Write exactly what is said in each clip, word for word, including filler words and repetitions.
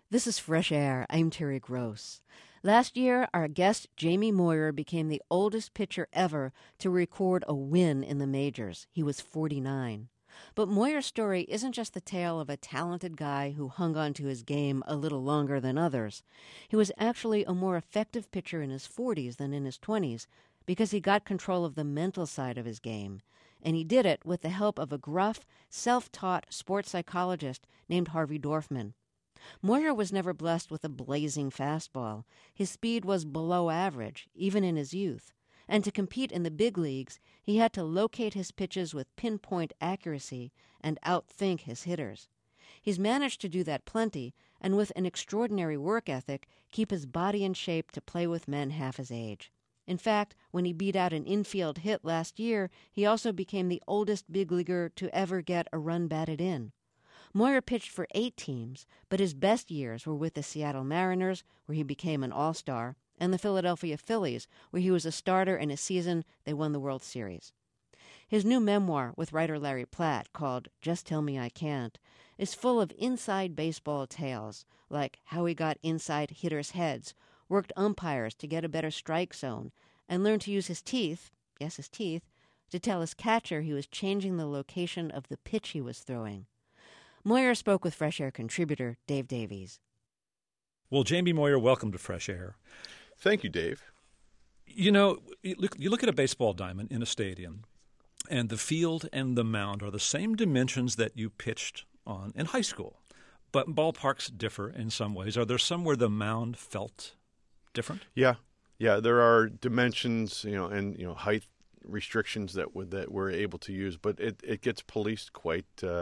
This is Fresh Air. I'm Terry Gross. Last year, our guest Jamie Moyer became the oldest pitcher ever to record a win in the majors. He was forty-nine. But Moyer's story isn't just the tale of a talented guy who hung on to his game a little longer than others. He was actually a more effective pitcher in his forties than in his twenties because he got control of the mental side of his game. And he did it with the help of a gruff, self-taught sports psychologist named Harvey Dorfman. Moyer was never blessed with a blazing fastball. His speed was below average, even in his youth. And to compete in the big leagues, he had to locate his pitches with pinpoint accuracy and outthink his hitters. He's managed to do that plenty, and with an extraordinary work ethic, keep his body in shape to play with men half his age. In fact, when he beat out an infield hit last year, he also became the oldest big leaguer to ever get a run batted in. Moyer pitched for eight teams, but his best years were with the Seattle Mariners, where he became an all-star, and the Philadelphia Phillies, where he was a starter in a season they won the World Series. His new memoir with writer Larry Platt, called Just Tell Me I Can't, is full of inside baseball tales, like how he got inside hitters' heads, worked umpires to get a better strike zone, and learned to use his teeth, yes, his teeth, to tell his catcher he was changing the location of the pitch he was throwing. Moyer spoke with Fresh Air contributor Dave Davies. Well, Jamie Moyer, welcome to Fresh Air. Thank you, Dave. You know, you look, you look at a baseball diamond in a stadium, and the field and the mound are the same dimensions that you pitched on in high school. But ballparks differ in some ways. Are there some where the mound felt different? Yeah. Yeah, there are dimensions, you know, and, you know, height restrictions that would, that we're able to use, but it, it gets policed quite uh,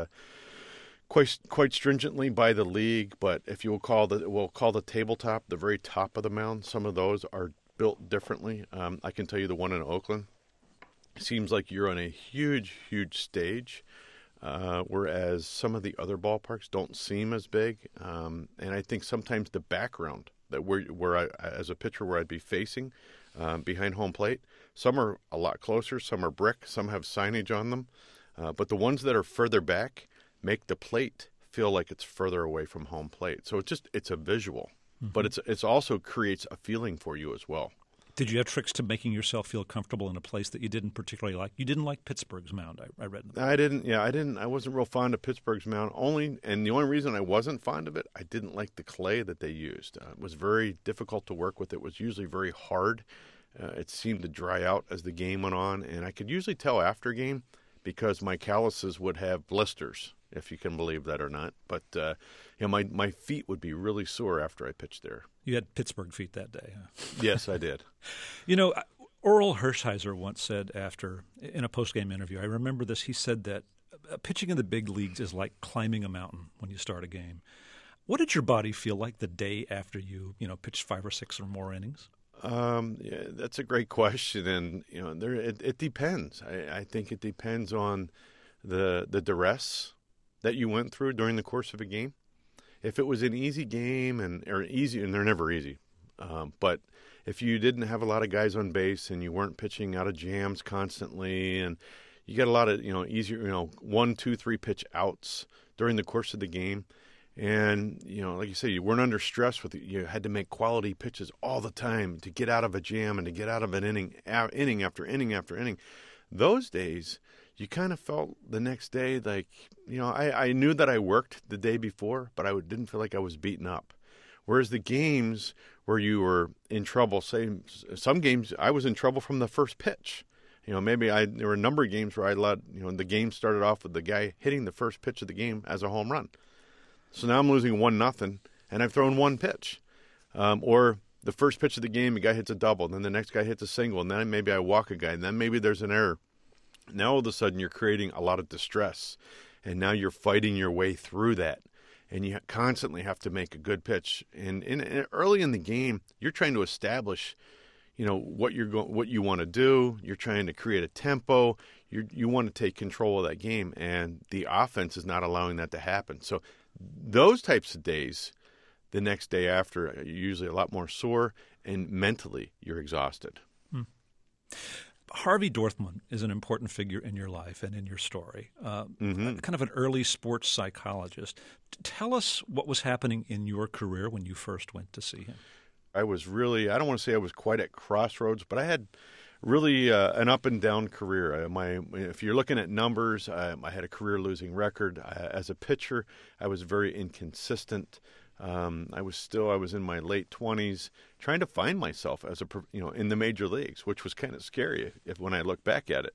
quite quite stringently by the league. But if you will call the we'll call the tabletop, the very top of the mound, some of those are built differently. Um, I can tell you the one in Oakland seems like you're on a huge, huge stage, uh, whereas some of the other ballparks don't seem as big. Um, and I think sometimes the background that where where I, as a pitcher, where I'd be facing um, behind home plate, some are a lot closer, some are brick, some have signage on them, uh, but the ones that are further back make the plate feel like it's further away from home plate. So it's just it's a visual, mm-hmm. but it's it's also creates a feeling for you as well. Did you have tricks to making yourself feel comfortable in a place that you didn't particularly like? You didn't like Pittsburgh's mound, I, I read. In the I didn't. Yeah, I didn't. I wasn't real fond of Pittsburgh's mound. Only, and the only reason I wasn't fond of it, I didn't like the clay that they used. Uh, it was very difficult to work with. It was usually very hard. Uh, it seemed to dry out as the game went on, and I could usually tell after game because my calluses would have blisters, if you can believe that or not. But uh, you know, my my feet would be really sore after I pitched there. You had Pittsburgh feet that day, huh? Yes, I did. You know, Orel Hershiser once said after, in a post-game interview, I remember this, he said that pitching in the big leagues is like climbing a mountain when you start a game. What did your body feel like the day after you, you know, pitched five or six or more innings? Um, yeah, that's a great question, and you know, there it, it depends. I, I think it depends on the the duress that you went through during the course of a game. If it was an easy game, and or easy, and they're never easy, um, but if you didn't have a lot of guys on base and you weren't pitching out of jams constantly, and you get a lot of you know easier, you know, one, two, three pitch outs during the course of the game. And, you know, like you say, you weren't under stress with it. You had to make quality pitches all the time to get out of a jam and to get out of an inning, uh, inning after inning after inning. Those days, you kind of felt the next day like, you know, I, I knew that I worked the day before, but I didn't feel like I was beaten up. Whereas the games where you were in trouble, say, some games I was in trouble from the first pitch. You know, maybe I there were a number of games where I let, you know, the game started off with the guy hitting the first pitch of the game as a home run. So now I'm losing one nothing, and I've thrown one pitch. Um, or the first pitch of the game, the guy hits a double, and then the next guy hits a single, and then maybe I walk a guy, and then maybe there's an error. Now all of a sudden you're creating a lot of distress, and now you're fighting your way through that, and you constantly have to make a good pitch. And, and, and early in the game, you're trying to establish, you know, what you're go- what you want to do. You're trying to create a tempo. You you want to take control of that game, and the offense is not allowing that to happen. So those types of days, the next day after, you're usually a lot more sore, and mentally you're exhausted. Hmm. Harvey Dorfman is an important figure in your life and in your story, uh, Mm-hmm. kind of an early sports psychologist. T- Tell us what was happening in your career when you first went to see him. I was really, I don't want to say I was quite at crossroads, but I had really uh, an up and down career. Uh, my, if you're looking at numbers, I, I had a career losing record. I, as a pitcher, I was very inconsistent. Um, I was still, I was in my late twenties, trying to find myself as a, you know, in the major leagues, which was kind of scary if when I look back at it.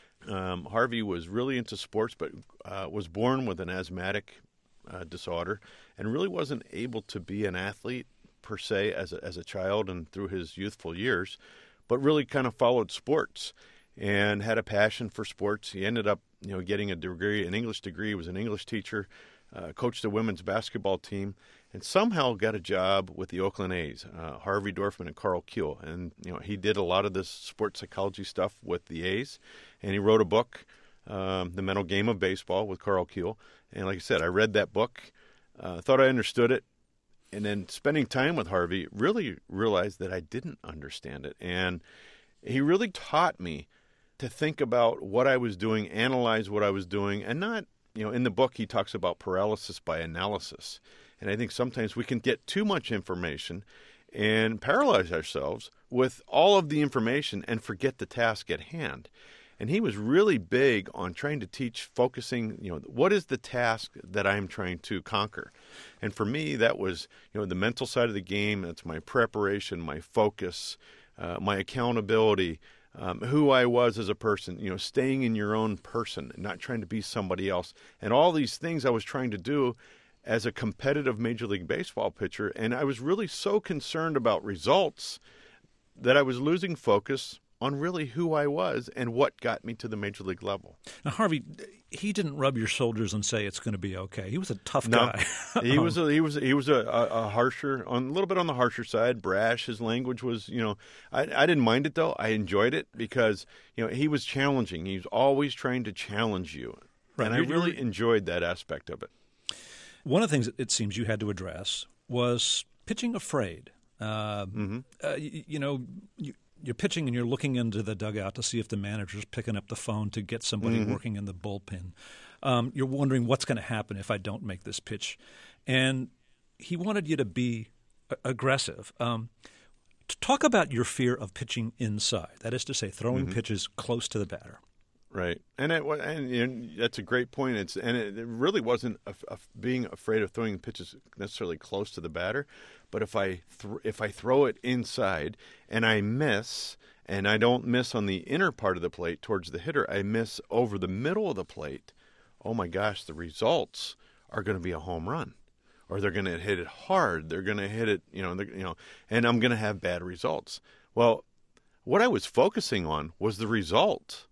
Um, Harvey was really into sports, but uh, was born with an asthmatic uh, disorder, and really wasn't able to be an athlete per se as a, as a child and through his youthful years, but really kind of followed sports and had a passion for sports. He ended up, you know, getting a degree, an English degree. He was an English teacher, uh, coached a women's basketball team, and somehow got a job with the Oakland A's, uh, Harvey Dorfman and Carl Kuehl. And, you know, he did a lot of this sports psychology stuff with the A's, and he wrote a book, um, The Mental Game of Baseball, with Carl Kuehl. And like I said, I read that book, uh, thought I understood it, and then spending time with Harvey, really realized that I didn't understand it. And he really taught me to think about what I was doing, analyze what I was doing, and not, you know, in the book he talks about paralysis by analysis. And I think sometimes we can get too much information and paralyze ourselves with all of the information and forget the task at hand. And he was really big on trying to teach focusing, you know, what is the task that I'm trying to conquer? And for me, that was, you know, the mental side of the game. That's my preparation, my focus, uh, my accountability, um, who I was as a person, you know, staying in your own person and not trying to be somebody else. And all these things I was trying to do as a competitive Major League Baseball pitcher. And I was really so concerned about results that I was losing focus on really who I was and what got me to the major league level. Now, Harvey, he didn't rub your shoulders and say it's going to be okay. He was a tough no, guy. he was a, he was he was a, a, a harsher, on a little bit on the harsher side, brash. His language was, you know, I, I didn't mind it though. I enjoyed it because, you know, he was challenging. He was always trying to challenge you, Right. and I You're- really you're- enjoyed that aspect of it. One of the things that it seems you had to address was pitching afraid. Uh, Mm-hmm. uh, you, you know, you, you're pitching and you're looking into the dugout to see if the manager's picking up the phone to get somebody Mm-hmm. working in the bullpen. Um, you're wondering what's going to happen if I don't make this pitch. And he wanted you to be a- aggressive. Um, to talk about your fear of pitching inside, that is to say, throwing Mm-hmm. pitches close to the batter. Right, and it, wa- and you know, that's a great point. It's and it, it really wasn't a, a, being afraid of throwing pitches necessarily close to the batter, but if I th- if I throw it inside and I miss, and I don't miss on the inner part of the plate towards the hitter, I miss over the middle of the plate. Oh my gosh, the results are going to be a home run, or they're going to hit it hard. They're going to hit it, you know, they're- you know, and I'm going to have bad results. Well, what I was focusing on was the result,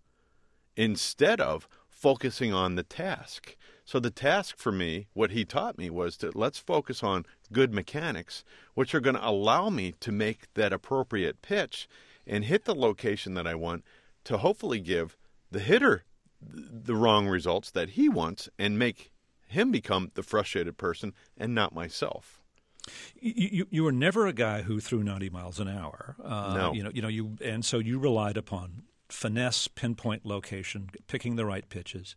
instead of focusing on the task. So the task for me, what he taught me, was to let's focus on good mechanics, which are going to allow me to make that appropriate pitch and hit the location that I want to hopefully give the hitter th- the wrong results that he wants and make him become the frustrated person and not myself. You, you, you were never a guy who threw ninety miles an hour. Uh, No. You know, you know, you and so you relied upon finesse, pinpoint location, picking the right pitches.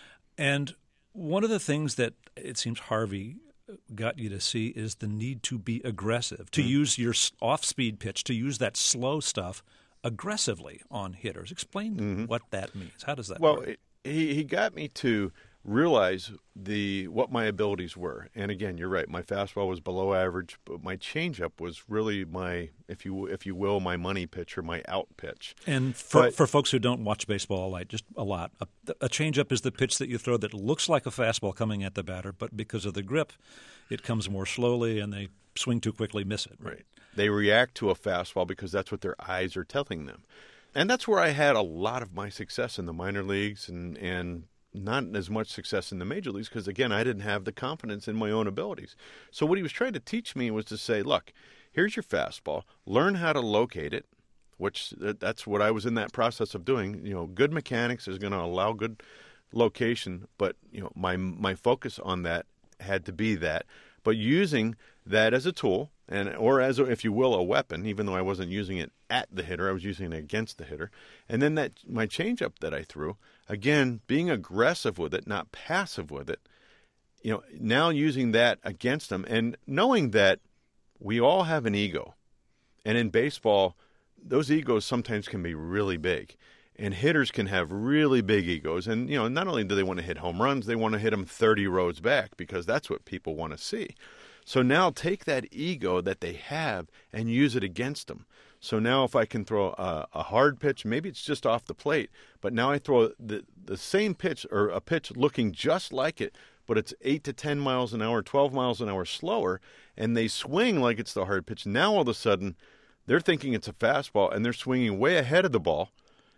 And one of the things that it seems Harvey got you to see is the need to be aggressive, to Mm-hmm. use your s- off-speed pitch, to use that slow stuff aggressively on hitters. Explain what that means. How does that Mm-hmm. Well, work? it, he he got me to realize the what my abilities were. And again, you're right. My fastball was below average, but my changeup was really my, if you if you will, my money pitch or my out pitch. And for, But- for folks who don't watch baseball a lot, just a lot, a, a changeup is the pitch that you throw that looks like a fastball coming at the batter, but because of the grip, it comes more slowly and they swing too quickly, miss it. Right. They react to a fastball because that's what their eyes are telling them. And that's where I had a lot of my success in the minor leagues and, and not as much success in the major leagues because, again, I didn't have the confidence in my own abilities. So what he was trying to teach me was to say, look, here's your fastball. Learn how to locate it, which that's what I was in that process of doing. You know, good mechanics is going to allow good location, but, you know, my my focus on that had to be that. but using that as a tool, and or as, a, if you will, a weapon, even though I wasn't using it at the hitter, I was using it against the hitter. And then that my changeup that I threw, again, being aggressive with it, not passive with it, you know, now using that against them and knowing that we all have an ego. And in baseball, those egos sometimes can be really big. And hitters can have really big egos. And, you know, not only do they want to hit home runs, they want to hit them thirty rows back because that's what people want to see. So now take that ego that they have and use it against them. So now if I can throw a, a hard pitch, maybe it's just off the plate, but now I throw the, the same pitch or a pitch looking just like it, but it's eight to ten miles an hour, twelve miles an hour slower, and they swing like it's the hard pitch. Now all of a sudden they're thinking it's a fastball and they're swinging way ahead of the ball.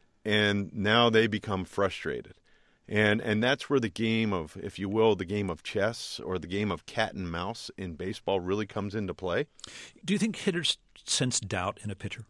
And now they become frustrated. And and that's where the game of, if you will, the game of chess or the game of cat and mouse in baseball really comes into play. Do you think hitters sense doubt in a pitcher?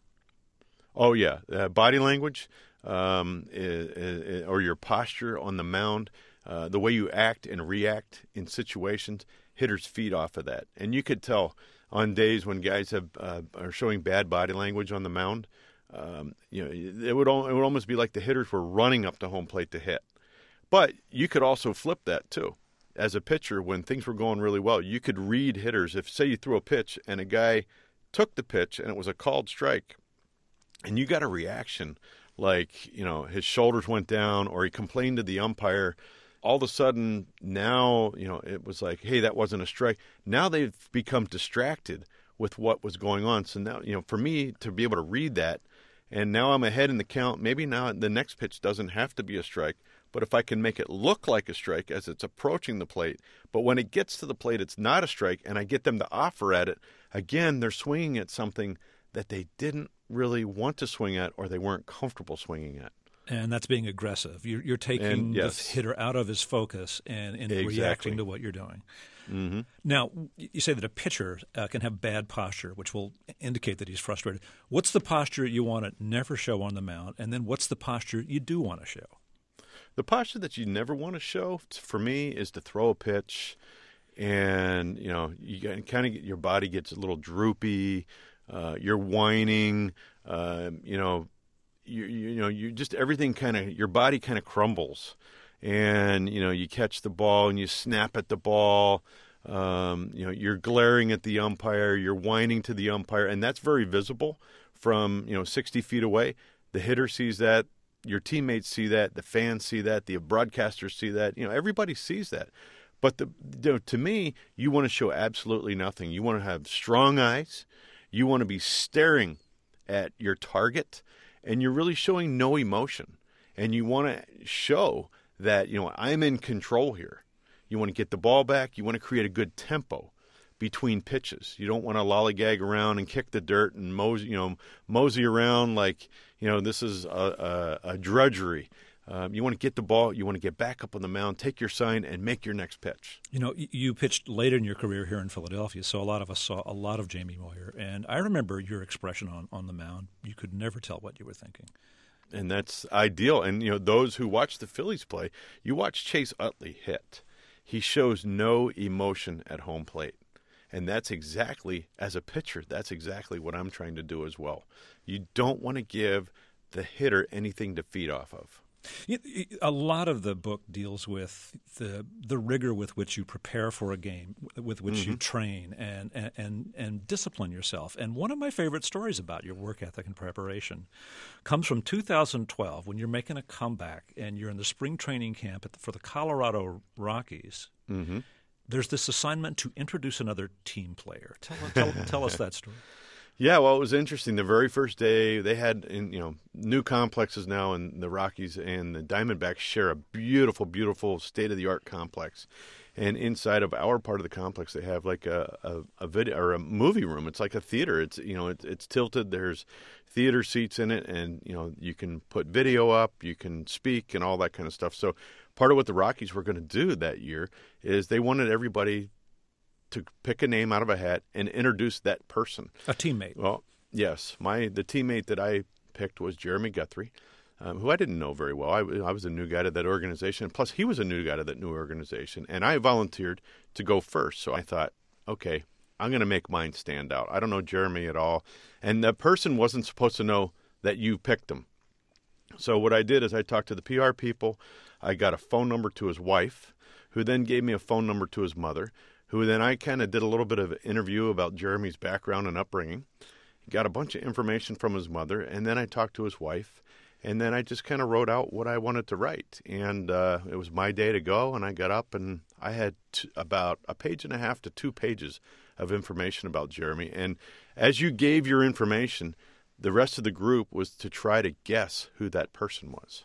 Oh, yeah. Uh, body language um, is, is, or your posture on the mound, uh, the way you act and react in situations, hitters feed off of that. And you could tell on days when guys have uh, are showing bad body language on the mound, Um, you know, it would it would almost be like the hitters were running up to home plate to hit. But you could also flip that too. As a pitcher, when things were going really well, you could read hitters. If, say, you threw a pitch and a guy took the pitch and it was a called strike, and you got a reaction like, you know, his shoulders went down or he complained to the umpire, all of a sudden now, you know, it was like, hey, that wasn't a strike. Now they've become distracted with what was going on. So now, you know, for me to be able to read that, and now I'm ahead in the count. Maybe now the next pitch doesn't have to be a strike, but if I can make it look like a strike as it's approaching the plate, but when it gets to the plate, it's not a strike, and I get them to offer at it, again, they're swinging at something that they didn't really want to swing at or they weren't comfortable swinging at. And that's being aggressive. You're, you're taking And, yes. the hitter out of his focus and, and Exactly. reacting to what you're doing. Mm-hmm. Now, you say that a pitcher uh, can have bad posture, which will indicate that he's frustrated. What's the posture you want to never show on the mound? And then what's the posture you do want to show? The posture that you never want to show, for me, is to throw a pitch and, you know, you kind of get, your body gets a little droopy, uh, you're whining, uh, you know, you, you know, you just everything kind of, your body kind of crumbles. And, you know, you catch the ball and you snap at the ball. Um, you know, you're glaring at the umpire, you're whining to the umpire, and that's very visible from, you know, sixty feet away. The hitter sees that, your teammates see that, the fans see that, the broadcasters see that. You know, everybody sees that. But the, you know, to me, you want to show absolutely nothing. You want to have strong eyes. You want to be staring at your target, and you're really showing no emotion. And you want to show that, you know, I'm in control here. You want to get the ball back. You want to create a good tempo between pitches. You don't want to lollygag around and kick the dirt and mosey, you know, mosey around like, you know, this is a, a, a drudgery. Um, you want to get the ball. You want to get back up on the mound, take your sign, and make your next pitch. You know, you pitched later in your career here in Philadelphia, so a lot of us saw a lot of Jamie Moyer. And I remember your expression on, on the mound. You could never tell what you were thinking. And that's ideal. And, you know, those who watch the Phillies play, you watch Chase Utley hit. He shows no emotion at home plate. And that's exactly, as a pitcher, that's exactly what I'm trying to do as well. You don't want to give the hitter anything to feed off of. A lot of the book deals with the the rigor with which you prepare for a game, with which mm-hmm. you train and, and, and, and discipline yourself. And one of my favorite stories about your work ethic and preparation comes from two thousand twelve when you're making a comeback and you're in the spring training camp at the, for the Colorado Rockies. Mm-hmm. There's this assignment to introduce another team player. Tell, tell, tell us that story. Yeah, well, it was interesting. The very first day, they had, in, you know, new complexes now, and the Rockies and the Diamondbacks share a beautiful, beautiful state-of-the-art complex. And inside of our part of the complex, they have like a, a, a video or a movie room. It's like a theater. It's, you know, it's, it's tilted. There's theater seats in it, and, you know, you can put video up, you can speak, and all that kind of stuff. So part of what the Rockies were going to do that year is they wanted everybody to pick a name out of a hat and introduce that person. A teammate. Well, yes. My the teammate that I picked was Jeremy Guthrie, um, who I didn't know very well. I, I was a new guy to that organization. Plus, he was a new guy to that new organization. And I volunteered to go first. So I thought, okay, I'm going to make mine stand out. I don't know Jeremy at all. And the person wasn't supposed to know that you picked him. So what I did is I talked to the P R people. I got a phone number to his wife, who then gave me a phone number to his mother, who then I kind of did a little bit of an interview about Jeremy's background and upbringing. Got a bunch of information from his mother, and then I talked to his wife, and then I just kind of wrote out what I wanted to write. And uh, it was my day to go, and I got up, and I had t- about a page and a half to two pages of information about Jeremy. And as you gave your information, the rest of the group was to try to guess who that person was.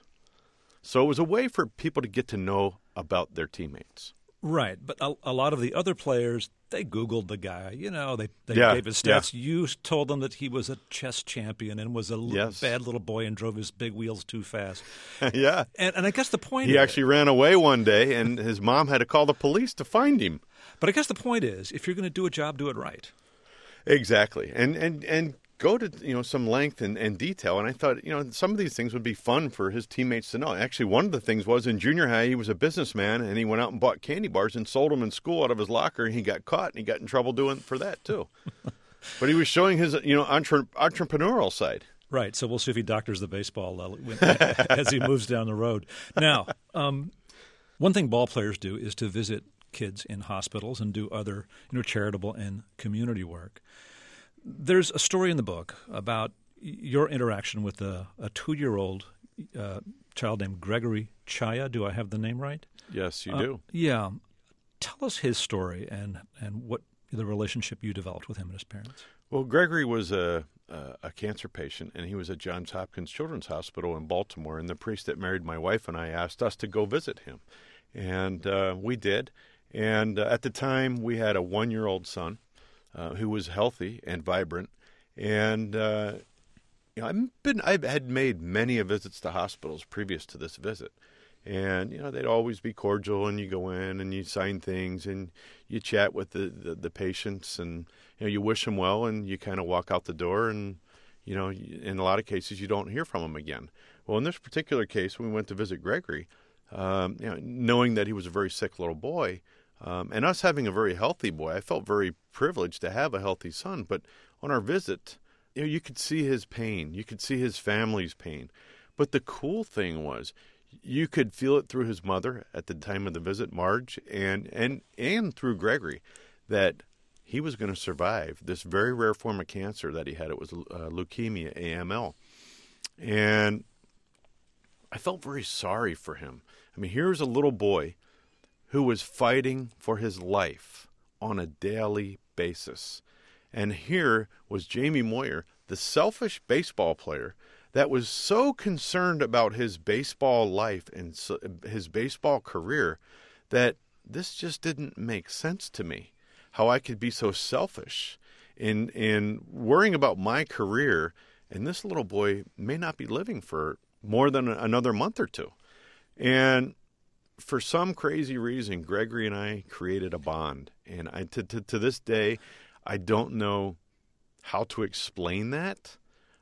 So it was a way for people to get to know about their teammates. Right, but a, a lot of the other players, they Googled the guy. You know, they, they Yeah, gave his stats. You told them that he was a chess champion and was a l- Yes. bad little boy and drove his big wheels too fast. Yeah. And, and I guess the point He is, actually ran away one day, and his mom had to call the police to find him. but I guess the point is, if you're going to do a job, do it right. Exactly. And and, and go to, you know, some length and, and detail. And I thought, you know, some of these things would be fun for his teammates to know. Actually, one of the things was in junior high, he was a businessman, and he went out and bought candy bars and sold them in school out of his locker, and he got caught, and he got in trouble doing for that, too. But he was showing his, you know, entre- entrepreneurial side. Right, so we'll see if he doctors the baseball uh, when- as he moves down the road. Now, um, one thing ball players do is to visit kids in hospitals and do other, you know, charitable and community work. There's a story in the book about your interaction with a, a two-year-old uh, child named Gregory Chaya. Do I have the name right? Yes, you Uh, do. Yeah. Tell us his story and, and what the relationship you developed with him and his parents. Well, Gregory was a, a a cancer patient, and he was at Johns Hopkins Children's Hospital in Baltimore. And the priest that married my wife and I asked us to go visit him, and uh, we did. And uh, at the time, we had a one-year-old son uh, who was healthy and vibrant. And uh, you know, I've been I had made many visits to hospitals previous to this visit. And, you know, they'd always be cordial, and you go in and you sign things and you chat with the, the, the patients, and, you know, you wish them well, and you kind of walk out the door, and, you know, in a lot of cases you don't hear from them again. Well, in this particular case, when we went to visit Gregory, um, you know, knowing that he was a very sick little boy, um, and us having a very healthy boy, I felt very privileged to have a healthy son. But on our visit, you know, you could see his pain. You could see his family's pain. But the cool thing was, you could feel it through his mother at the time of the visit, Marge, and and, and through Gregory, that he was going to survive this very rare form of cancer that he had. It was uh, leukemia, A M L. And I felt very sorry for him. I mean, here's a little boy who was fighting for his life on a daily basis. And here was Jamie Moyer, the selfish baseball player that was so concerned about his baseball life and so, his baseball career that this just didn't make sense to me. How I could be so selfish in in worrying about my career, and this little boy may not be living for more than another month or two. And for some crazy reason, Gregory and I created a bond. And I, to, to, to this day, I don't know how to explain that.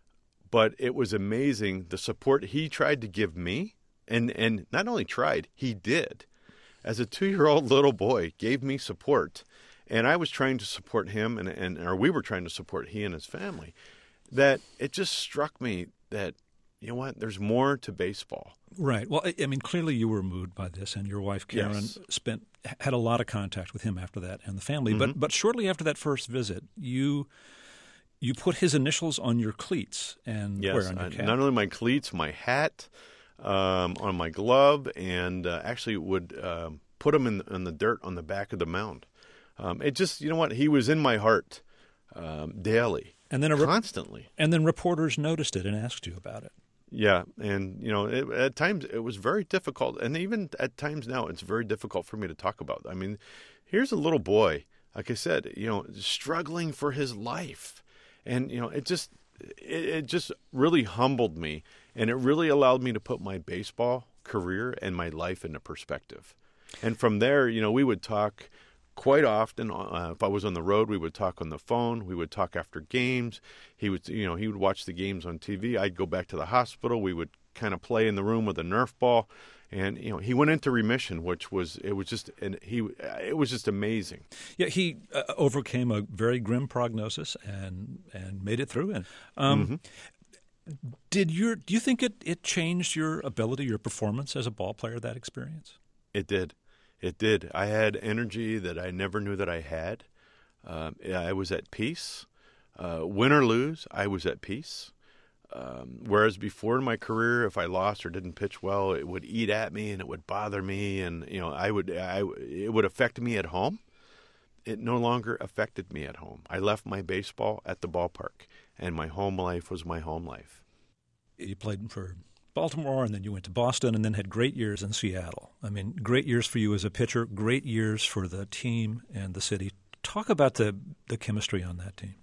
But it was amazing the support he tried to give me, and, and not only tried, he did. As a two-year-old little boy, gave me support, and I was trying to support him, and, and or we were trying to support he and his family. That it just struck me that, you know what, there's more to baseball. Right. Well, I, I mean, clearly you were moved by this, and your wife Karen Yes. spent had a lot of contact with him after that and the family. Mm-hmm. But but shortly after that first visit, you. You put his initials on your cleats and Yes, where on your I- cap? not only my cleats, my hat, um, on my glove, and uh, actually would um, put them in, in the dirt on the back of the mound. Um, it just, you know what, he was in my heart um, daily, and then a re- constantly. and then reporters noticed it and asked you about it. Yeah, and, you know, it, at times it was very difficult, and even at times now it's very difficult for me to talk about. I mean, here's a little boy, like I said, you know, struggling for his life. And, you know, it just it, it just really humbled me, and it really allowed me to put my baseball career and my life into perspective. And from there, you know, we would talk quite often. Uh, if I was on the road, we would talk on the phone. We would talk after games. He would, you know, he would watch the games on T V. I'd go back to the hospital. We would kind of play in the room with a Nerf ball. And you know, he went into remission, which was it was just and he it was just amazing. Yeah, he uh, overcame a very grim prognosis and and made it through. And um, mm-hmm. did your do you think it, it changed your ability, your performance as a ball player? That experience? It did, it did. I had energy that I never knew that I had. Um, I was at peace, uh, win or lose. I was at peace. Um, whereas before in my career, if I lost or didn't pitch well, it would eat at me and it would bother me, and you know, I would, I, it would affect me at home. It no longer affected me at home. I left my baseball at the ballpark, and my home life was my home life. You played for Baltimore, and then you went to Boston, and then had great years in Seattle. I mean, great years for you as a pitcher, great years for the team and the city. Talk about the the chemistry on that team.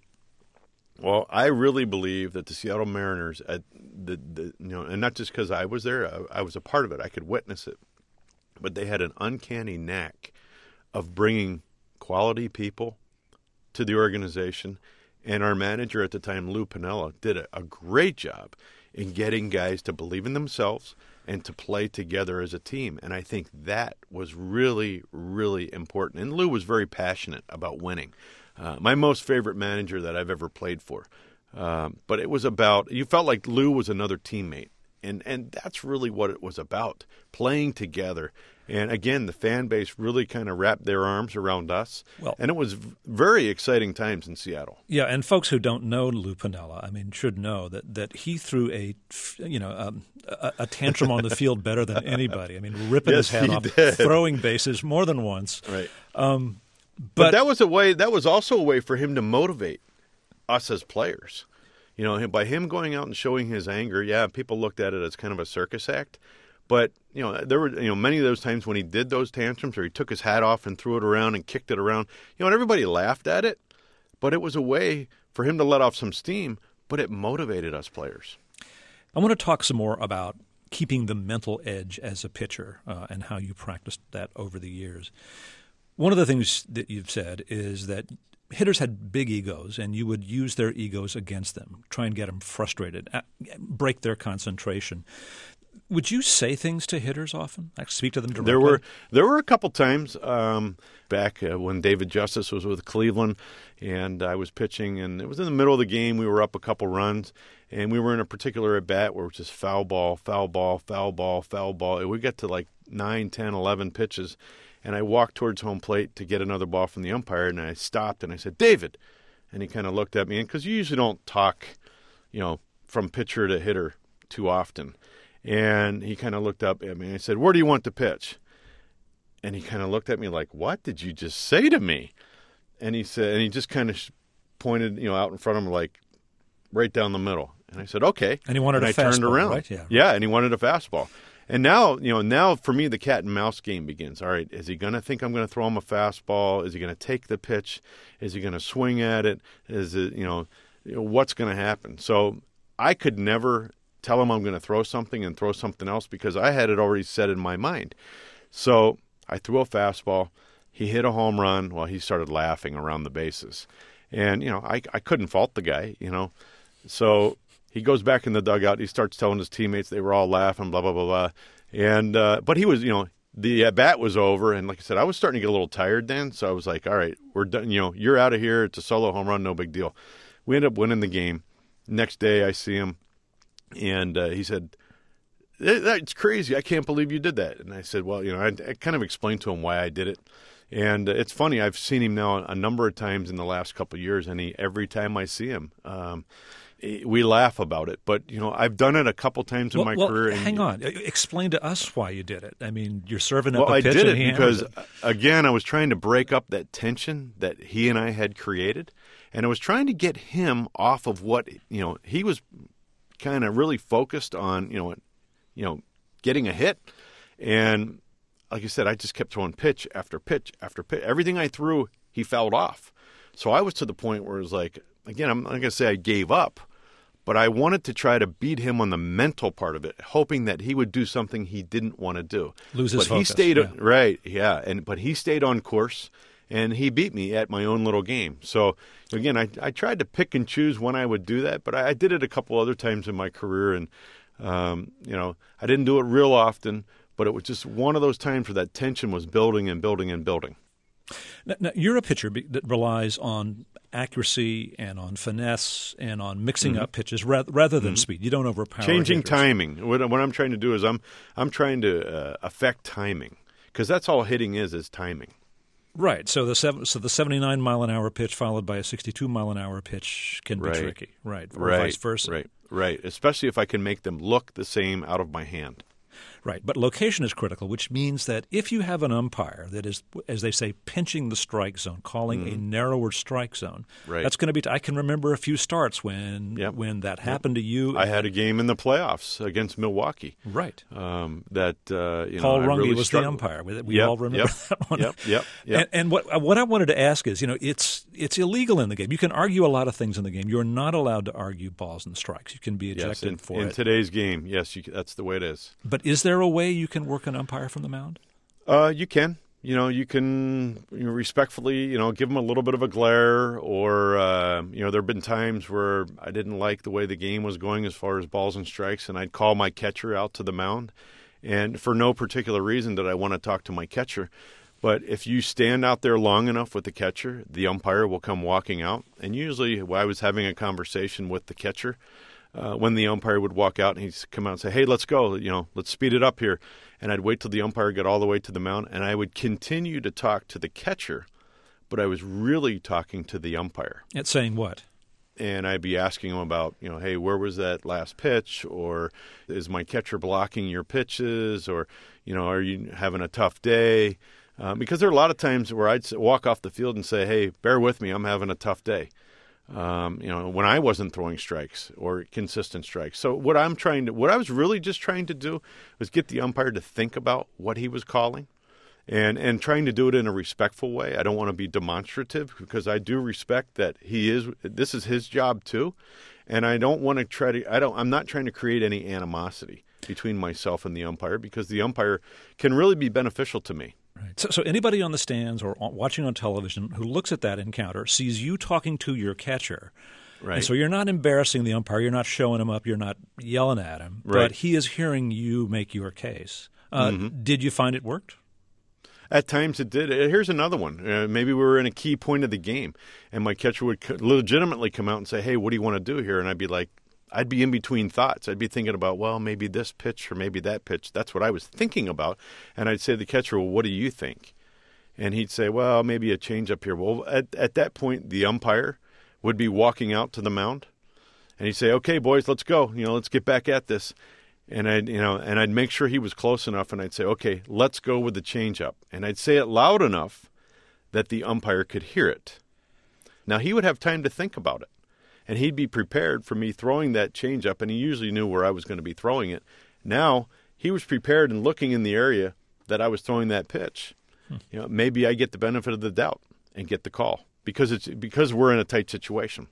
Well, I really believe that the Seattle Mariners, at the, the you know, and not just because I was there, I, I was a part of it. I could witness it, but they had an uncanny knack of bringing quality people to the organization. And our manager at the time, Lou Piniella, did a, a great job in getting guys to believe in themselves and to play together as a team. And I think that was really, really important. And Lou was very passionate about winning. Uh, my most favorite manager that I've ever played for. Um, but it was about, you felt like Lou was another teammate. And and that's really what it was about, playing together. And again, the fan base really kind of wrapped their arms around us. Well, and it was very exciting times in Seattle. Yeah, and folks who don't know Lou Piniella, I mean, should know that, that he threw a, you know, um, a, a tantrum on the field better than anybody. I mean, ripping yes, his head off, did. throwing bases more than once. Right. Um, but, but that was a way. That was also a way for him to motivate us as players. You know, by him going out and showing his anger, yeah, people looked at it as kind of a circus act. But, you know, there were, you know, many of those times when he did those tantrums or he took his hat off and threw it around and kicked it around, you know, and everybody laughed at it. But it was a way for him to let off some steam, but it motivated us players. I want to talk some more about keeping the mental edge as a pitcher uh, and how you practiced that over the years. One of the things that you've said is that hitters had big egos, and you would use their egos against them, try and get them frustrated, break their concentration. Would you say things to hitters often? Like speak to them directly? There were there were a couple times um, back uh, when David Justice was with Cleveland, and I was pitching, and it was in the middle of the game. We were up a couple runs, and we were in a particular at bat where it was just foul ball, foul ball, foul ball, foul ball. And we got to like nine, ten, eleven pitches. And I walked towards home plate to get another ball from the umpire, and I stopped, and I said, David. And he kind of looked at me, because you usually don't talk, you know, from pitcher to hitter too often. And he kind of looked up at me, and I said, where do you want to pitch? And he kind of looked at me like, what did you just say to me? And he said, and he just kind of pointed, you know, out in front of him, like right down the middle. And I said, okay. And he wanted and a I fastball, turned around. right? Yeah. Yeah, and he wanted a fastball. And now, you know, now for me, the cat and mouse game begins. All right, is he going to think I'm going to throw him a fastball? Is he going to take the pitch? Is he going to swing at it? Is it, you know, you know what's going to happen? So I could never tell him I'm going to throw something and throw something else because I had it already set in my mind. So I threw a fastball. He hit a home run. Well, he started laughing around the bases. And, you know, I, I couldn't fault the guy, you know. So he goes back in the dugout. He starts telling his teammates they were all laughing, blah, blah, blah, blah. And, uh, but he was, you know, the at bat was over. And like I said, I was starting to get a little tired then. So I was like, all right, we're done. You know, you're out of here. It's a solo home run. No big deal. We ended up winning the game. Next day I see him and uh, he said, that's crazy. I can't believe you did that. And I said, well, you know, I, I kind of explained to him why I did it. And uh, it's funny. I've seen him now a number of times in the last couple of years. And he, every time I see him, um, we laugh about it, but you know I've done it a couple times in well, my well, career. And, hang on, explain to us why you did it. I mean, you're serving up well, a pitch. Well, I did and it he because, it. again, I was trying to break up that tension that he and I had created, and I was trying to get him off of what you know he was kind of really focused on. You know, you know, getting a hit, and like I said, I just kept throwing pitch after pitch after pitch. Everything I threw, he fouled off. So I was to the point where it was like, again, I'm not going to say I gave up. But I wanted to try to beat him on the mental part of it, hoping that he would do something he didn't want to do. Lose his but focus. He stayed, yeah. Right, yeah. And But he stayed on course, and he beat me at my own little game. So, again, I, I tried to pick and choose when I would do that, but I, I did it a couple other times in my career. And, um, you know, I didn't do it real often, but but it was just one of those times where that tension was building and building and building. Now, now, you're a pitcher be- that relies on accuracy and on finesse and on mixing mm-hmm. up pitches rather, rather than mm-hmm. speed. You don't overpower Changing hitters. timing. What, what I'm trying to do is I'm I'm trying to uh, affect timing, because that's all hitting is is timing. Right. So the seven, so the seventy-nine mile an hour pitch followed by a sixty-two mile an hour pitch can be right. tricky. Right. Or right. vice versa. Right. Right. Especially if I can make them look the same out of my hand. Right, but location is critical, which means that if you have an umpire that is, as they say, pinching the strike zone, calling mm-hmm. a narrower strike zone, right. that's going to be. T- I can remember a few starts when yep. when that yep. happened to you. I had a game in the playoffs against Milwaukee. Right. Um, that uh, you Paul know, Runge really was struggled. the umpire. We, we yep. all remember yep. that one. Yep. Yep. Yep. And, and what what I wanted to ask is, you know, it's it's illegal in the game. You can argue a lot of things in the game. You're not allowed to argue balls and strikes. You can be ejected yes, in, for in it. today's game. Yes, you, that's the way it is. But is there a way you can work an umpire from the mound? Uh, you can. You know, you can you know, respectfully, you know, give them a little bit of a glare, or uh, you know, there have been times where I didn't like the way the game was going as far as balls and strikes, and I'd call my catcher out to the mound, and for no particular reason did I want to talk to my catcher. But if you stand out there long enough with the catcher, the umpire will come walking out, and usually I was having a conversation with the catcher. Uh, when the umpire would walk out and he'd come out and say, hey, let's go, you know, let's speed it up here. And I'd wait till the umpire got all the way to the mound, and I would continue to talk to the catcher, but I was really talking to the umpire. It's saying what? And I'd be asking him about, you know, hey, where was that last pitch? Or is my catcher blocking your pitches? Or, you know, are you having a tough day? Uh, because there are a lot of times where I'd walk off the field and say, hey, bear with me, I'm having a tough day. Um, you know, when I wasn't throwing strikes or consistent strikes. So what I'm trying to, what I was really just trying to do was get the umpire to think about what he was calling, and and trying to do it in a respectful way. I don't want to be demonstrative, because I do respect that he is, this is his job too, and I don't want to try to, I don't, I'm not trying to create any animosity between myself and the umpire, because the umpire can really be beneficial to me. Right. So, so anybody on the stands or watching on television who looks at that encounter sees you talking to your catcher. Right. And so you're not embarrassing the umpire. You're not showing him up. You're not yelling at him. Right. But he is hearing you make your case. Uh, mm-hmm. Did you find it worked? At times it did. Here's another one. Uh, maybe we were in a key point of the game, and my catcher would legitimately come out and say, hey, what do you want to do here? And I'd be like, I'd be in between thoughts. I'd be thinking about, well, maybe this pitch or maybe that pitch. That's what I was thinking about. And I'd say to the catcher, well, what do you think? And he'd say, well, maybe a change up here. Well, at, at that point, the umpire would be walking out to the mound, and he'd say, okay, boys, let's go. You know, let's get back at this. And I'd, you know, and I'd make sure he was close enough, and I'd say, okay, let's go with the change up. And I'd say it loud enough that the umpire could hear it. Now, he would have time to think about it. And he'd be prepared for me throwing that changeup, and he usually knew where I was going to be throwing it. Now, he was prepared and looking in the area that I was throwing that pitch. Hmm. You know, maybe I get the benefit of the doubt and get the call, because it's because we're in a tight situation.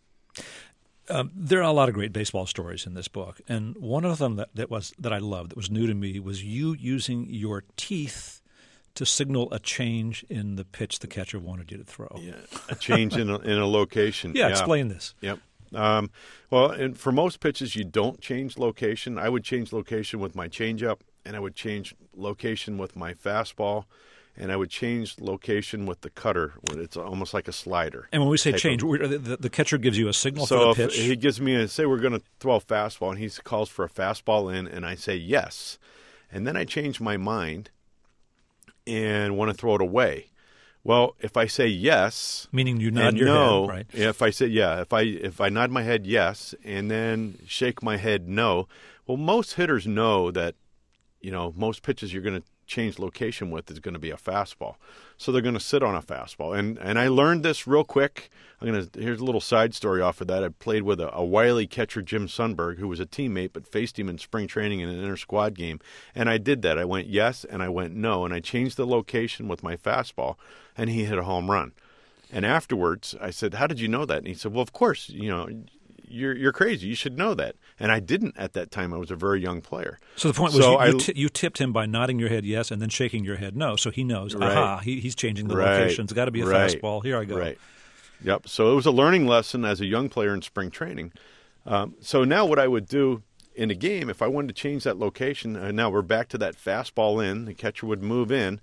Um, there are a lot of great baseball stories in this book, and one of them that, that was that I loved, that was new to me, was you using your teeth to signal a change in the pitch the catcher wanted you to throw. Yeah, a change in a, in a location. Yeah, yeah, explain this. Yep. Um, well, and for most pitches, you don't change location. I would change location with my changeup, and I would change location with my fastball, and I would change location with the cutter. It's almost like a slider. And when we say change, of, the, the catcher gives you a signal so for the pitch? So he gives me a, say we're going to throw a fastball, and he calls for a fastball in, and I say yes. And then I change my mind and want to throw it away. Well, if I say yes, meaning you nod your no, head, right? If I say yeah, if I if I nod my head yes and then shake my head no, well, most hitters know that, you know, most pitches you're going to change location with is going to be a fastball, so they're going to sit on a fastball. And and I learned this real quick. I'm gonna here's a little side story off of that. I played with a, a wily catcher, Jim Sundberg, who was a teammate, but faced him in spring training in an inter squad game. And I did that. I went yes and I went no, and I changed the location with my fastball, and he hit a home run. And afterwards, I said, "How did you know that?" And he said, "Well, of course, you know, you're you're crazy. You should know that." And I didn't at that time. I was a very young player. So the point was so you, I, you, t- you tipped him by nodding your head yes and then shaking your head no, so he knows, right. aha, he, he's changing the right. location. It's got to be a right. fastball. Here I go. Right. Yep. So it was a learning lesson as a young player in spring training. Um, so now what I would do in a game, if I wanted to change that location, and now we're back to that fastball in, the catcher would move in,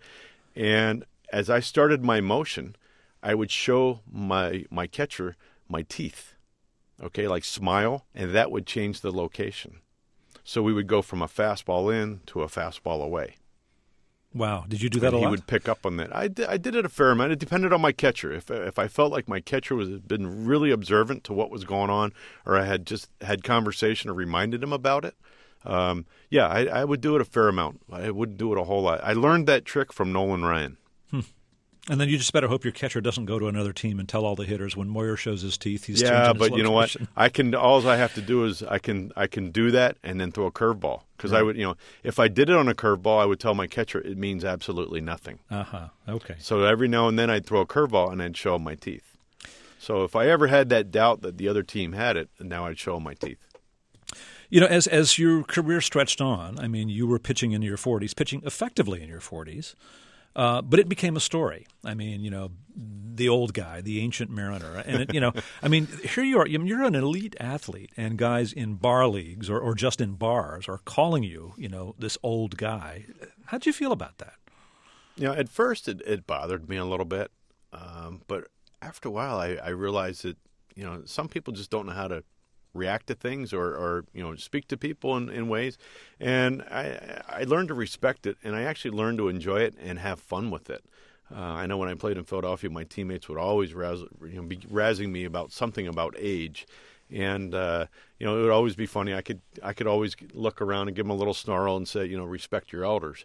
and as I started my motion, I would show my my catcher my teeth, okay, like smile, and that would change the location. So we would go from a fastball in to a fastball away. Wow. Did you do that and a he lot? He would pick up on that. I did, I did it a fair amount. It depended on my catcher. If if I felt like my catcher was been really observant to what was going on, or I had just had conversation or reminded him about it, um, yeah, I, I would do it a fair amount. I wouldn't do it a whole lot. I learned that trick from Nolan Ryan. Hmm. And then you just better hope your catcher doesn't go to another team and tell all the hitters when Moyer shows his teeth, he's yeah, changing his but you know what? location. I can. All I have to do is I can I can do that and then throw a curveball. Because right. I would, you know, if I did it on a curveball, I would tell my catcher it means absolutely nothing. Uh huh. Okay. So every now and then I'd throw a curveball and I'd show him my teeth. So if I ever had that doubt that the other team had it, now I'd show him my teeth. You know, as as your career stretched on, I mean, you were pitching in your forties, pitching effectively in your forties. Uh, but it became a story. I mean, you know, the old guy, the ancient mariner. And, it, you know, I mean, here you are. You're an elite athlete, and guys in bar leagues or, or just in bars are calling you, you know, this old guy. How'd you feel about that? You know, at first it, it bothered me a little bit. Um, but after a while, I, I realized that, you know, some people just don't know how to react to things or, or you know, speak to people in, in ways. And I, I learned to respect it, and I actually learned to enjoy it and have fun with it. Uh, I know when I played in Philadelphia, my teammates would always razz, you know, be razzing me about something about age. And, uh, you know, it would always be funny. I could I could always look around and give them a little snarl and say, you know, respect your elders.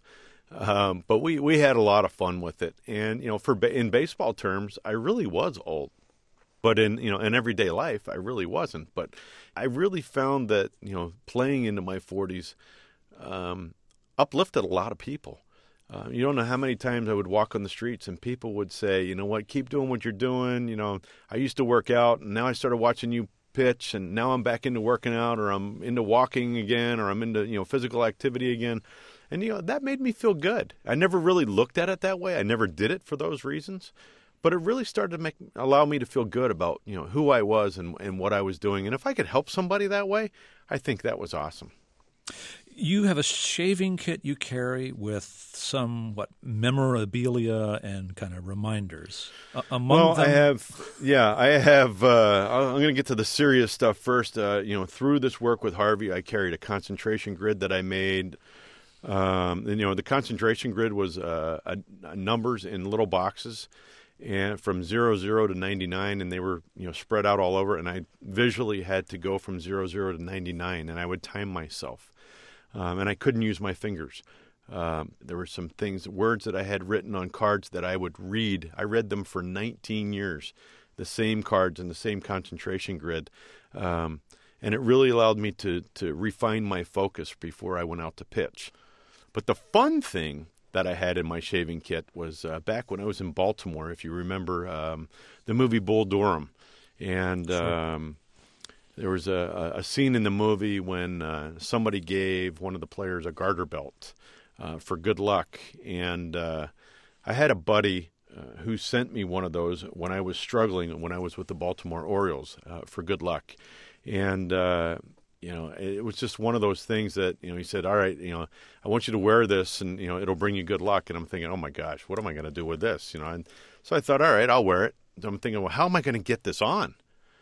Um, but we, we had a lot of fun with it. And, you know, for in baseball terms, I really was old. But in, you know, in everyday life, I really wasn't. But I really found that, you know, playing into my forties um, uplifted a lot of people. Uh, you don't know how many times I would walk on the streets and people would say, you know what, keep doing what you're doing. You know, I used to work out, and now I started watching you pitch, and now I'm back into working out, or I'm into walking again, or I'm into, you know, physical activity again. And, you know, that made me feel good. I never really looked at it that way. I never did it for those reasons. But it really started to make allow me to feel good about, you know, who I was and, and what I was doing. And if I could help somebody that way, I think that was awesome. You have a shaving kit you carry with some, what, memorabilia and kind of reminders. Uh, among well, them... I have, yeah, I have, uh, I'm going to get to the serious stuff first. Uh, you know, through this work with Harvey, I carried a concentration grid that I made. Um, and, you know, the concentration grid was uh, a, a numbers in little boxes. And from zero zero to ninety nine, and they were, you know, spread out all over. And I visually had to go from zero zero to ninety nine, and I would time myself, um, and I couldn't use my fingers. Um, there were some things, words that I had written on cards that I would read. I read them for nineteen years, the same cards and the same concentration grid, um, and it really allowed me to to refine my focus before I went out to pitch. But the fun thing that I had in my shaving kit was uh, back when I was in Baltimore, if you remember um, the movie Bull Durham. And sure. um, there was a, a scene in the movie when uh, somebody gave one of the players a garter belt uh, for good luck. And uh, I had a buddy uh, who sent me one of those when I was struggling, when I was with the Baltimore Orioles uh, for good luck. And uh You know, it was just one of those things that, you know, he said, all right, you know, I want you to wear this and, you know, it'll bring you good luck. And I'm thinking, oh, my gosh, what am I going to do with this? You know, and so I thought, all right, I'll wear it. And I'm thinking, well, how am I going to get this on?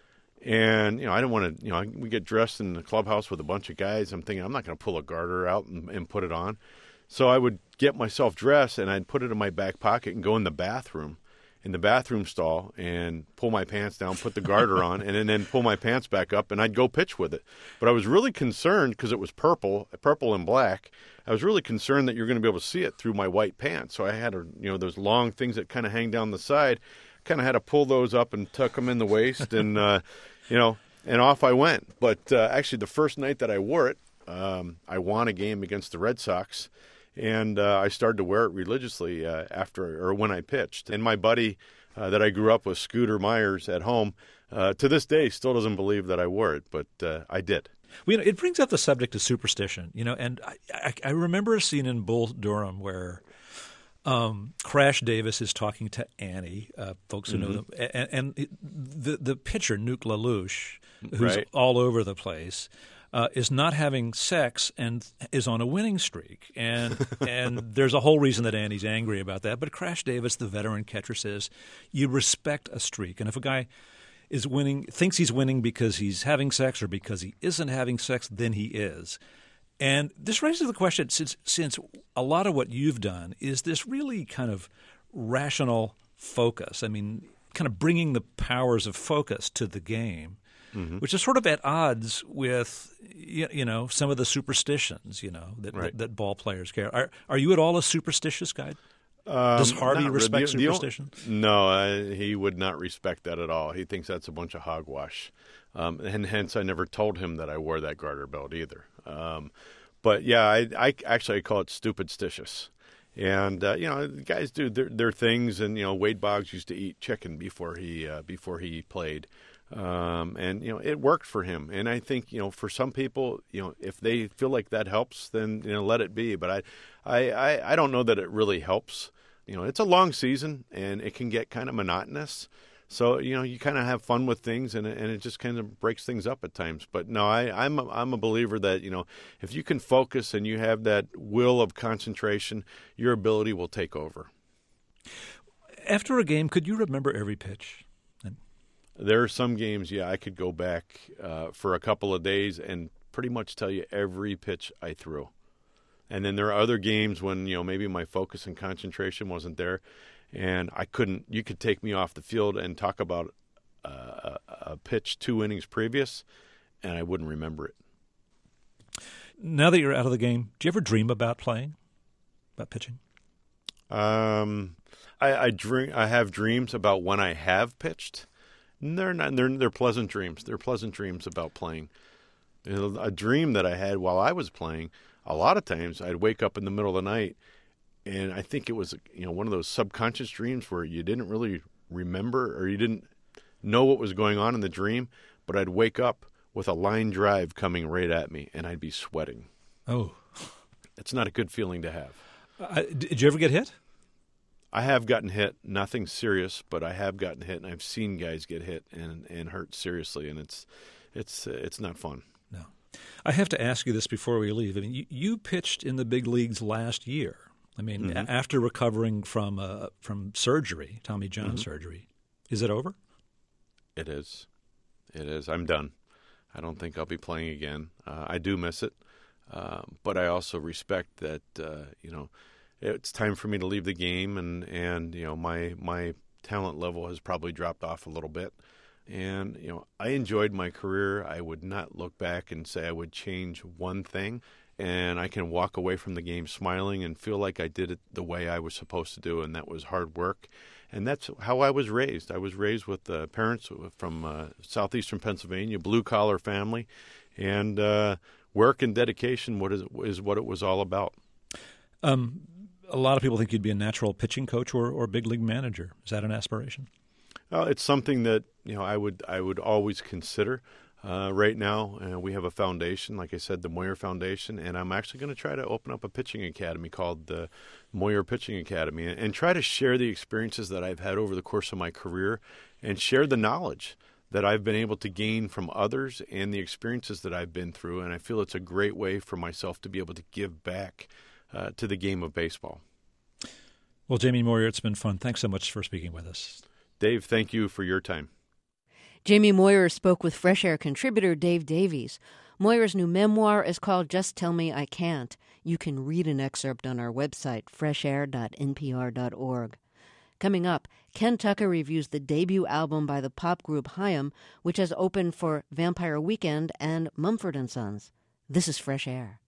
And, you know, I didn't want to, you know, we get dressed in the clubhouse with a bunch of guys. I'm thinking, I'm not going to pull a garter out and, and put it on. So I would get myself dressed and I'd put it in my back pocket and go in the bathroom. in the bathroom stall and pull my pants down, put the garter on, and then, then pull my pants back up, and I'd go pitch with it. But I was really concerned because it was purple, purple and black. I was really concerned that you're going to be able to see it through my white pants. So I had, a, you know, those long things that kind of hang down the side. Kind of had to pull those up and tuck them in the waist, and uh, you know, and off I went. But uh, actually, the first night that I wore it, um, I won a game against the Red Sox. And uh, I started to wear it religiously uh, after or when I pitched. And my buddy uh, that I grew up with, Scooter Myers, at home, uh, to this day still doesn't believe that I wore it, but uh, I did. Well, you know, it brings up the subject of superstition, you know, and I, I, I remember a scene in Bull Durham where um, Crash Davis is talking to Annie, uh, folks who mm-hmm. know them, and, and the the pitcher, Nuke LaLoosh, who's right. all over the place. uh, is not having sex and is on a winning streak. And and there's a whole reason that Andy's angry about that. But Crash Davis, the veteran catcher, says you respect a streak. And if a guy is winning, thinks he's winning because he's having sex or because he isn't having sex, then he is. And this raises the question, since since a lot of what you've done is this really kind of rational focus. I mean, kind of bringing the powers of focus to the game, mm-hmm. which is sort of at odds with, you know, some of the superstitions, you know, that, right. that, that ball players care. Are, are you at all a superstitious guy? Um, Does Harvey respect the, the, superstition? The, no, uh, he would not respect that at all. He thinks that's a bunch of hogwash. Um, and hence I never told him that I wore that garter belt either. Um, but, yeah, I, I actually I call it stupidstitious. And, uh, you know, guys do their, their things. And, you know, Wade Boggs used to eat chicken before he uh, before he played. Um, and, you know, it worked for him. And I think, you know, for some people, you know, if they feel like that helps, then, you know, let it be. But I, I, I, I don't know that it really helps. You know, it's a long season and it can get kind of monotonous. So, you know, you kind of have fun with things and, and it just kind of breaks things up at times. But no, I, I'm, a, I'm a believer that, you know, if you can focus and you have that will of concentration, your ability will take over. After a game, could you remember every pitch? There are some games, yeah, I could go back uh, for a couple of days and pretty much tell you every pitch I threw. And then there are other games when, you know, maybe my focus and concentration wasn't there and I couldn't, you could take me off the field and talk about uh, a pitch two innings previous and I wouldn't remember it. Now that you're out of the game, do you ever dream about playing, about pitching? Um, I, I dream, I have dreams about when I have pitched. They're not. They're they're pleasant dreams. They're pleasant dreams about playing. You know, a dream that I had while I was playing. A lot of times, I'd wake up in the middle of the night, and I think it was you know one of those subconscious dreams where you didn't really remember or you didn't know what was going on in the dream. But I'd wake up with a line drive coming right at me, and I'd be sweating. Oh, it's not a good feeling to have. Uh, did you ever get hit? I have gotten hit, nothing serious, but I have gotten hit, and I've seen guys get hit and, and hurt seriously, and it's it's uh, it's not fun. No, I have to ask you this before we leave. I mean, you, you pitched in the big leagues last year. I mean, mm-hmm. a- after recovering from uh, from surgery, Tommy John mm-hmm. surgery, is it over? It is, it is. I'm done. I don't think I'll be playing again. Uh, I do miss it, uh, but I also respect that. Uh, you know. It's time for me to leave the game, and, and you know my my talent level has probably dropped off a little bit. And you know I enjoyed my career. I would not look back and say I would change one thing. And I can walk away from the game smiling and feel like I did it the way I was supposed to do, and that was hard work. And that's how I was raised. I was raised with uh, parents from uh, southeastern Pennsylvania, blue-collar family, and uh, work and dedication what is, is what it was all about. Um. A lot of people think you'd be a natural pitching coach or, or big league manager. Is that an aspiration? Well, it's something that you know I would I would always consider. Uh, right now, uh, we have a foundation, like I said, the Moyer Foundation, and I'm actually going to try to open up a pitching academy called the Moyer Pitching Academy, and, and try to share the experiences that I've had over the course of my career, and share the knowledge that I've been able to gain from others and the experiences that I've been through. And I feel it's a great way for myself to be able to give back Uh, to the game of baseball. Well, Jamie Moyer, it's been fun. Thanks so much for speaking with us. Dave, thank you for your time. Jamie Moyer spoke with Fresh Air contributor Dave Davies. Moyer's new memoir is called Just Tell Me I Can't. You can read an excerpt on our website, fresh air dot n p r dot org. Coming up, Ken Tucker reviews the debut album by the pop group Haim, which has opened for Vampire Weekend and Mumford and Sons. This is Fresh Air.